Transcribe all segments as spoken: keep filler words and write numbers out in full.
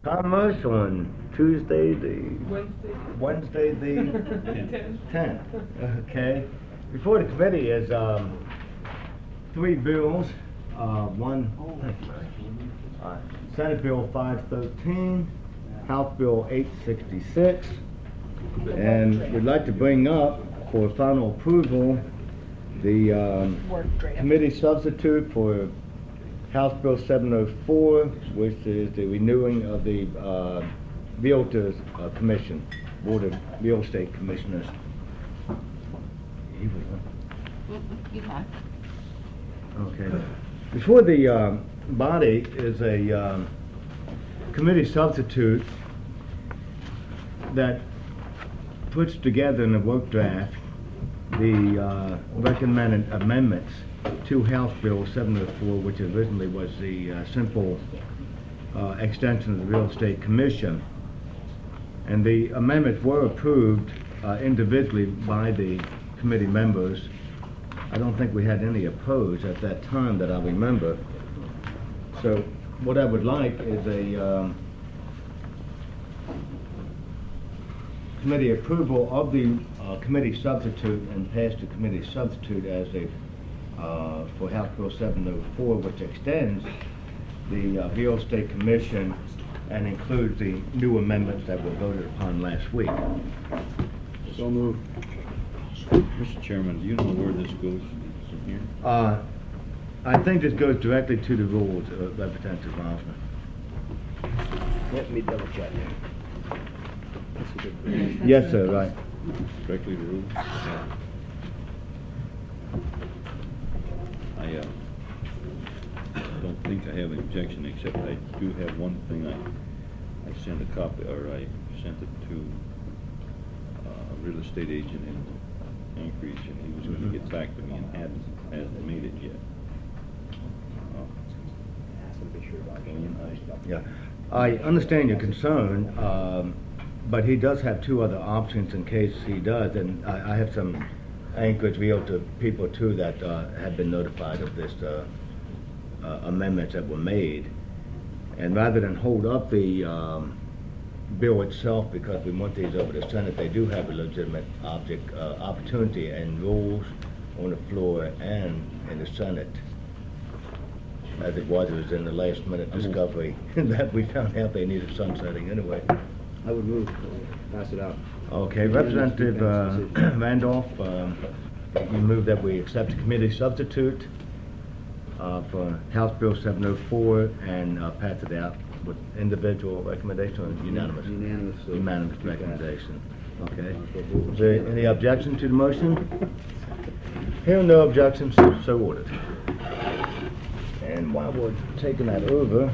Commerce on Tuesday, the Wednesday. Wednesday, the tenth. Okay. Before the committee is um, three bills. Uh, one, uh, Senate Bill five thirteen, House Bill eight sixty-six, and we'd like to bring up for final approval the um, committee substitute for House Bill seven oh four, which is the renewing of the uh, Realtors uh, Commission, Board of Real Estate Commissioners. You have. Okay. Before the um, body is a um, committee substitute that puts together in a work draft the uh, recommended amendments to House Bill seven oh four, which originally was the uh, simple uh, extension of the Real Estate Commission. And the amendments were approved uh, individually by the committee members. I don't think we had any opposed at that time that I remember. So what I would like is a um, committee approval of the uh, committee substitute and pass the committee substitute as a uh, for House Bill seven oh four, which extends the uh, Real Estate Commission and includes the new amendments that were voted upon last week. So moved. Mister Chairman, do you know where this goes from here? Uh, I think this goes directly to the rules, uh, Representative Osmer. Let me double check. That's a good. Yes, sir, right. Directly to rules? I uh, don't think I have an objection, except I do have one thing. I, I sent a copy, or I sent it to uh, a real estate agent in Anchorage, and he was going to get back to me and hadn't, hasn't made it yet. Yeah, I understand your concern, um, but he does have two other options in case he does, and I, I have some Anchorage Realtor people too that uh, have been notified of this uh, uh, amendments that were made. And rather than hold up the um, bill itself because we want these over the Senate, they do have a legitimate object uh, opportunity and rules on the floor and in the Senate. As it was, it was in the last minute discovery that we found out they needed sunsetting anyway. I would move, pass it out. Okay, Representative uh, Randolph, um, you move that we accept the committee substitute uh, for House Bill seven oh four and uh, pass it out with individual recommendation or unanimous? Unanimous. uh, Unanimous keep that. recommendation. Okay. Uh, Is there any objection to the motion? Hearing no objections, so ordered. And while we're taking that over,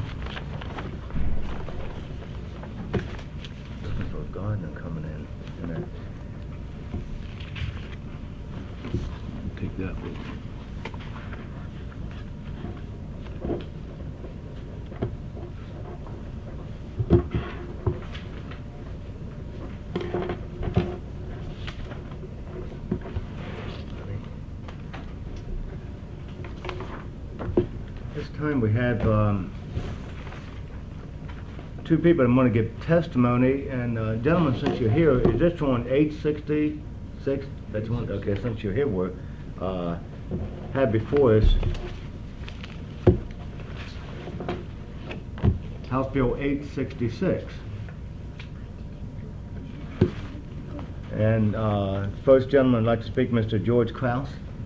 looking for a gardener coming in. And Take that one. This time we have um, two people that want to give testimony. And uh, gentlemen, since you're here, is this on eight sixty-six? That's one. Okay, since you're here, we're uh, have before us House Bill eight sixty-six. And uh, first gentleman I'd like to speak, Mister George Krause.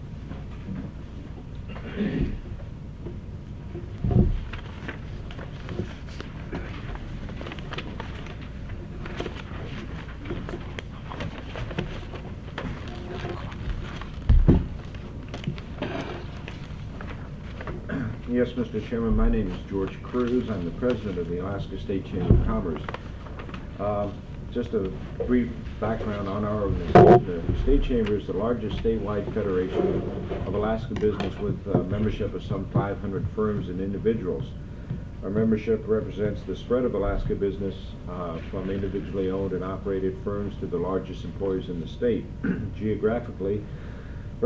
Yes, Mister Chairman, my name is George Cruz. I'm the president of the Alaska State Chamber of Commerce. Uh, just a brief background on our organization. The State Chamber is the largest statewide federation of Alaska business with uh, membership of some five hundred firms and individuals. Our membership represents the spread of Alaska business uh, from individually owned and operated firms to the largest employers in the state. Geographically,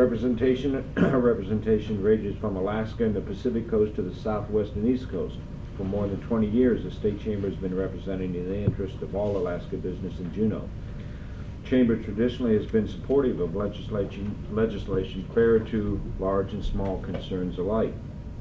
Representation representation ranges from Alaska and the Pacific Coast to the Southwest and East Coast. For more than twenty years, the State Chamber has been representing the interest of all Alaska business in Juneau. Chamber traditionally has been supportive of legislation, legislation fair to large and small concerns alike.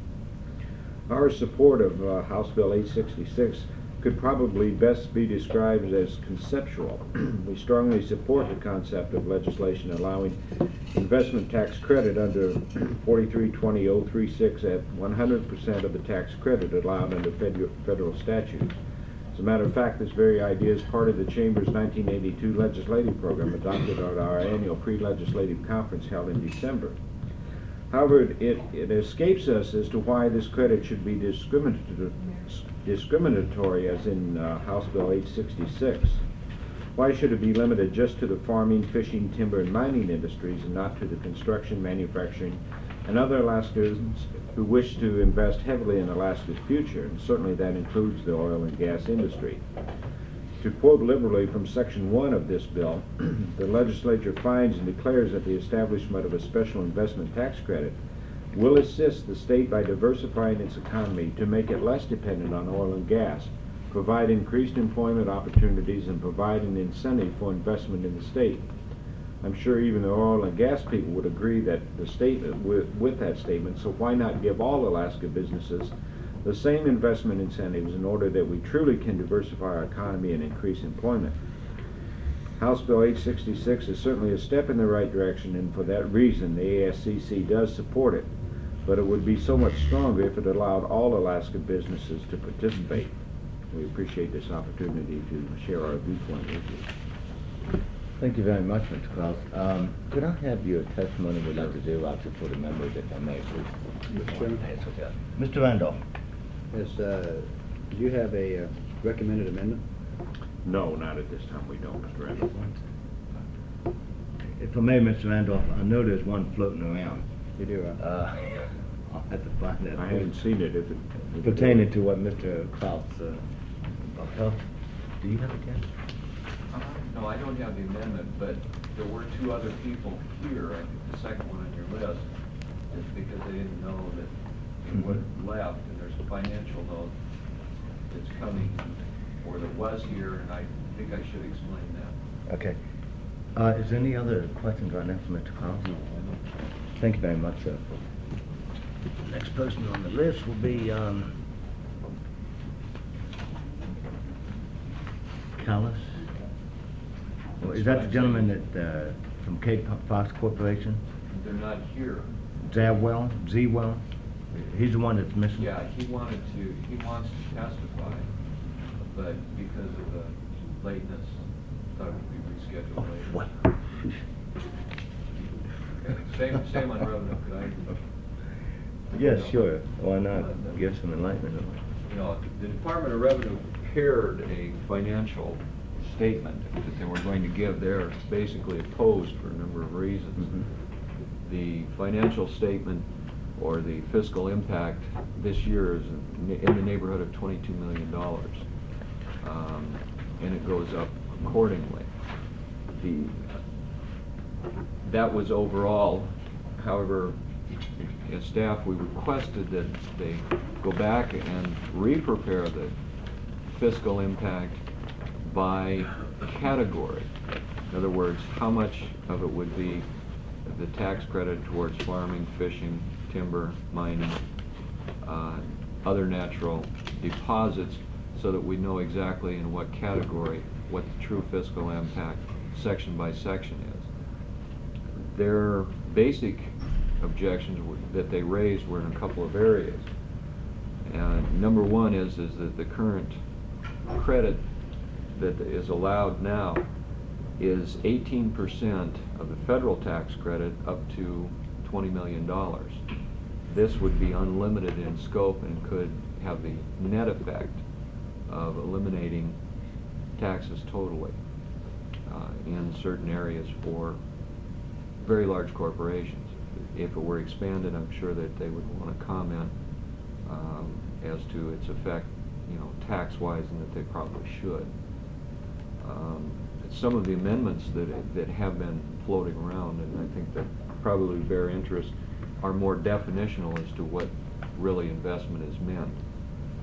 Our support of uh, House Bill eight sixty-six could probably best be described as conceptual. We strongly support the concept of legislation allowing investment tax credit under forty-three twenty oh thirty-six at one hundred percent of the tax credit allowed under federal, federal statute. As a matter of fact, this very idea is part of the Chamber's nineteen eighty-two legislative program adopted at our annual pre-legislative conference held in December. However, it, it escapes us as to why this credit should be discriminator discriminatory as in uh, House Bill eight sixty-six. Why should it be limited just to the farming, fishing, timber, and mining industries and not to the construction, manufacturing, and other Alaskans who wish to invest heavily in Alaska's future? And certainly that includes the oil and gas industry. To quote liberally from Section one of this bill, the legislature finds and declares that the establishment of a special investment tax credit will assist the state by diversifying its economy to make it less dependent on oil and gas, provide increased employment opportunities, and provide an incentive for investment in the state. I'm sure even the oil and gas people would agree that the statement with, with that statement, so why not give all Alaska businesses the same investment incentives in order that we truly can diversify our economy and increase employment? House Bill eight sixty-six is certainly a step in the right direction, and for that reason the A S C C does support it. But it would be so much stronger if it allowed all Alaska businesses to participate. We appreciate this opportunity to share our viewpoint with you. Thank you very much, Mister Klaus. Um, could I have your testimony we'd like to do out for the members, if I may, please? Mister Chairman? Mister Randolph. Yes, uh, do you have a uh, recommended amendment? No, not at this time, we don't, Mister Randolph. If I may, Mister Randolph, I know there's one floating around. You do, uh, Uh, I'll have to find that. I haven't seen it. If it if it- Pertaining to what Mister Klaus, uh, about health. Do you have it, Ken? Uh, No, I don't have the amendment, but there were two other people here, I think the second one on your list, is because they didn't know that it would have left, and there's a financial note that's coming, or that was here, and I think I should explain that. Okay. Uh, is there any other questions right now for Mister Klaus? No, I don't. Thank you very much, sir. Next person on the list will be, um, Callis. Well, is that the gentleman that, uh, from Cape Fox Corporation? They're not here. Zawell, Zwell? He's the one that's missing? Yeah, he wanted to, he wants to testify, but because of the lateness, thought it would be Oh, rescheduled later. what? Okay, Same, same on revenue, could I? Yes, sure. Why not? Give some enlightenment. You know, the Department of Revenue prepared a financial statement that they were going to give. They're basically opposed for a number of reasons. Mhm. The financial statement or the fiscal impact this year is in the neighborhood of twenty-two million dollars. Um, and it goes up accordingly. The, that was overall. However, as staff, we requested that they go back and re-prepare the fiscal impact by category. In other words, how much of it would be the tax credit towards farming, fishing, timber, mining, uh, other natural deposits, so that we know exactly in what category what the true fiscal impact section by section is. Their basic objections were, that they raised were in a couple of areas. And number one is, is that the current credit that is allowed now is eighteen percent of the federal tax credit up to twenty million dollars. This would be unlimited in scope and could have the net effect of eliminating taxes totally uh, in certain areas for very large corporations. If it were expanded, I'm sure that they would want to comment um, as to its effect, you know, tax-wise, and that they probably should. Um, some of the amendments that that have been floating around, and I think that probably bear interest, are more definitional as to what really investment is meant.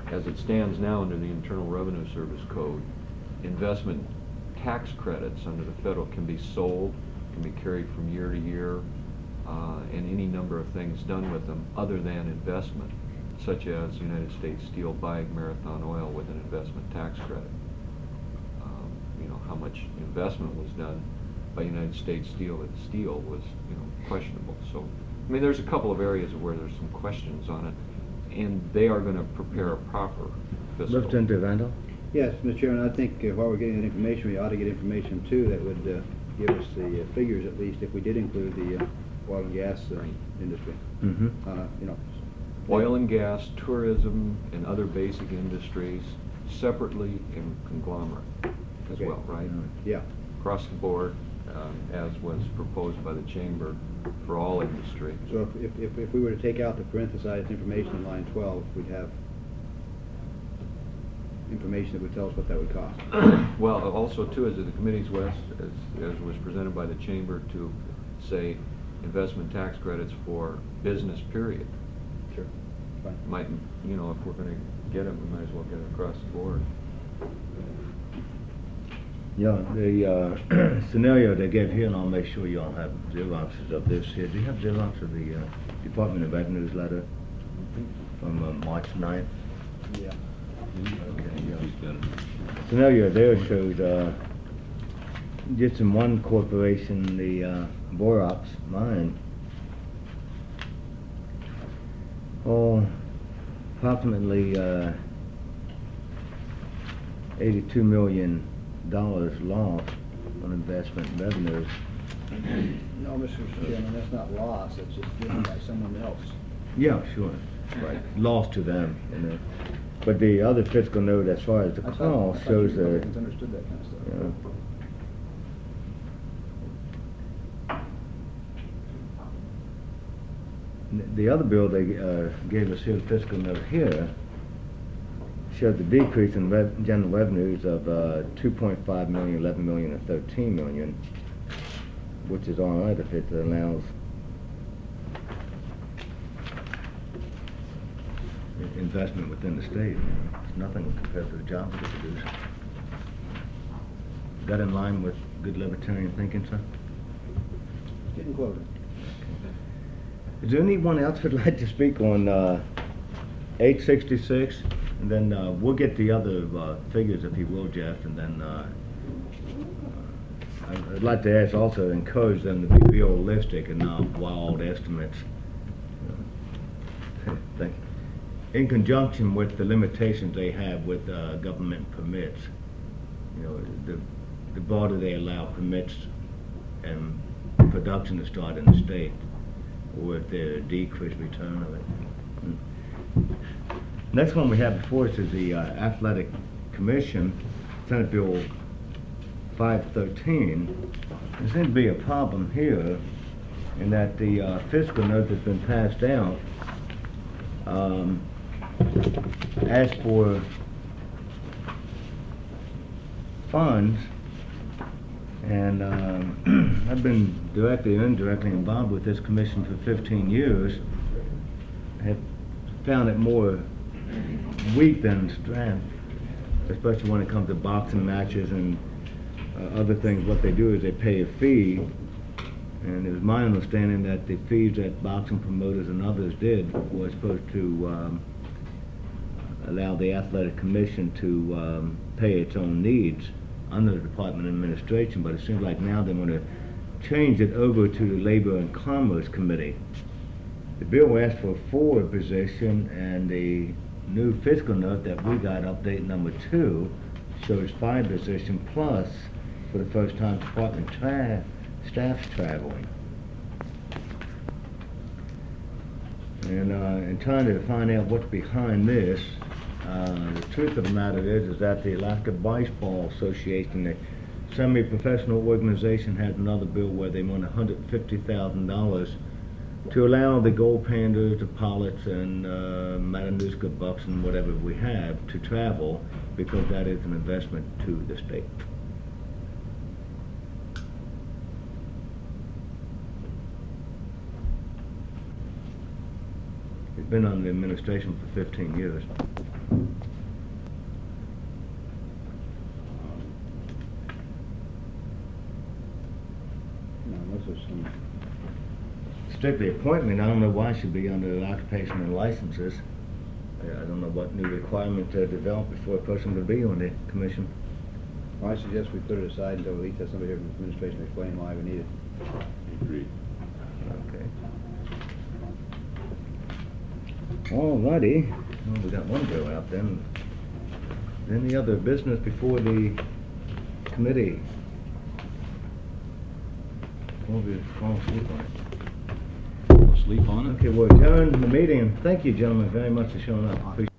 as it stands now under the Internal Revenue Service Code, investment tax credits under the federal can be sold, can be carried from year to year, uh, and any number of things done with them other than investment, such as United States Steel buying Marathon Oil with an investment tax credit. Um, you know, how much investment was done by United States Steel with steel was, you know, questionable. So, I mean, there's a couple of areas where there's some questions on it, and they are going to prepare a proper fiscal. Lieutenant Randall? Yes, Mister Chairman, I think uh, while we're getting that information, we ought to get information too that would uh, give us the uh, figures, at least, if we did include the uh, oil and gas uh, industry. Mm-hmm. Uh, you know, Oil and gas, tourism, and other basic industries separately in conglomerate as Okay. well, right? yeah. Across the board, um, as was proposed by the Chamber for all industry. So if, if, if, if we were to take out the parenthesized information in line twelve, we'd have information that would tell us what that would cost. Well, also too, is it the committee's west, as, as was presented by the Chamber, to say investment tax credits for business period. Sure. Fine. Might, you know, if we're gonna get it, we might as well get it across the board. Yeah, the uh, scenario they gave here, and I'll make sure you all have Xeroxes of this here. Do you have Xerox of the uh, Department of Revenue's letter from uh, March ninth? Yeah. Okay, yeah. He's got it. Scenario there shows uh, just in one corporation, the uh, Borox mine, oh, approximately uh, eighty-two million dollars lost on investment revenues. No, Mister Chairman, that's not loss, it's just given by someone else. Yeah, sure, right, lost to them, you know. But the other fiscal note, as far as the I thought- I cost, thought shows you the, Republicans understood that kind of stuff. you know, the other bill they uh, gave us here, the fiscal note here, showed the decrease in rev general revenues of uh, two point five million, eleven million, and thirteen million, which is all right if it allows i- investment within the state. It's nothing compared to the jobs it produces. Is that in line with good libertarian thinking, sir? Getting closer. Is there anyone else who'd like to speak on uh, eight sixty-six? And then uh, we'll get the other uh, figures, if you will, Jeff, and then uh, I'd I'd like to ask also, encourage them to be realistic and not wild estimates. Thank you. In conjunction with the limitations they have with uh, government permits, you know, the, the broader they allow permits and production to start in the state, or if they're a decreased return of it. Next one we have before us is the uh, Athletic Commission, Senate Bill five thirteen. There seems to be a problem here in that the uh, fiscal note that's been passed out um, asks for funds, and um, I've been directly or indirectly involved with this commission for fifteen years. I have found it more weak than strength, especially when it comes to boxing matches and uh, other things. What they do is they pay a fee, and it was my understanding that the fees that boxing promoters and others did was supposed to um, allow the athletic commission to um, pay its own needs under the Department of Administration, but it seems like now they want to change it over to the Labor and Commerce Committee. The bill asked for a forward position, and the new fiscal note that we got, update number two, shows five position plus, for the first time, department tra staff's traveling. And uh, in trying to find out what's behind this, uh, the truth of the matter is, is that the Alaska Baseball Association, the semi-professional organization, has another bill where they want one hundred fifty thousand dollars to allow the Gold Pandas, the Pollets, and uh, Matanuska Bucks, and whatever we have to travel, because that is an investment to the state. It's been under administration for fifteen years. No, unless there's some, Strictly appointment, I don't know why it should be under occupation and licenses. I I don't know what new requirement to develop before a person would be on the commission. well, I suggest we put it aside until at least have somebody here from administration to explain why we need it. Agreed. Okay. All righty, well, we got one go out then. Any other business before the committee? Well, we fall asleep on it. Sleep on it? Okay, we'll adjourn the meeting, and thank you, gentlemen, very much for showing up. Appreciate